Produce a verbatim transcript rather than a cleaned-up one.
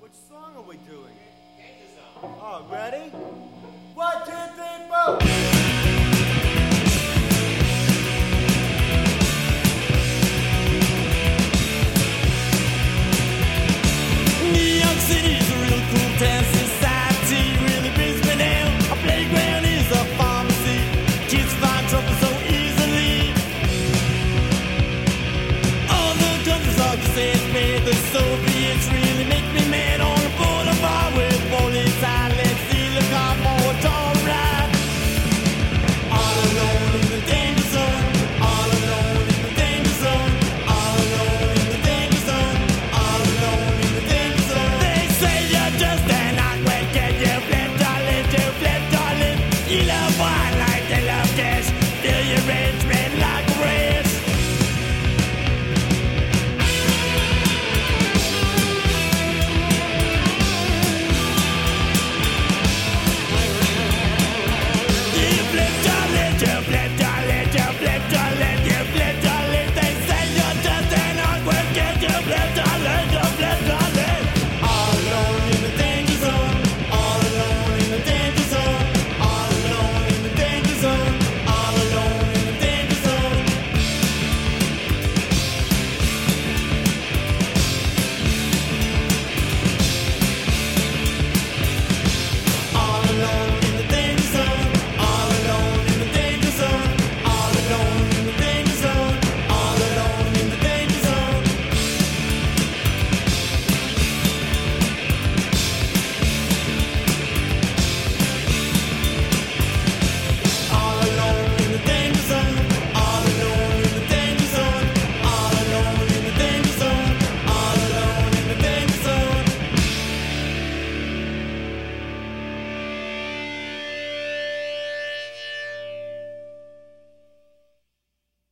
Which song are we doing? Oh, ready? One, two, three, four! New York City is a real cool town. Society really brings me down. A playground is a pharmacy. Kids find trouble so easily. All the guns are the same, man. They're so